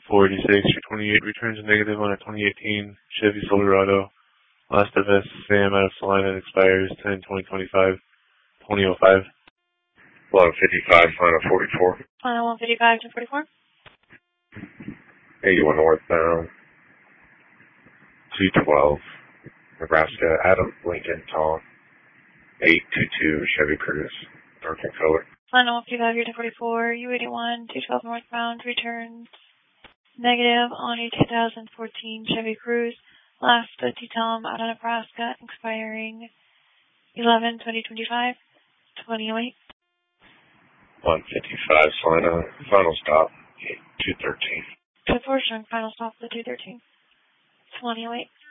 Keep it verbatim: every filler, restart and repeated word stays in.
four eighty-six for twenty-eight, returns negative on a twenty eighteen Chevy Silverado. Last of S Sam out of Salina expires ten twenty twenty-five, twenty oh five. one fifty-five, final forty-four. Final one fifty-five to forty-four. eighty-one northbound. two twelve. Nebraska, Adam Lincoln, Tom. eight two two Chevy Cruze, dark in color. Final one fifty-five here to forty-four. U eighty-one, two twelve northbound, returns negative on a two thousand fourteen Chevy Cruze. Last to Tom out of Nebraska, expiring eleven twenty twenty-five, twenty oh eight. one fifty-five, Salina, final stop, two thirteen. two four, showing final stop to two thirteen, twenty oh eight.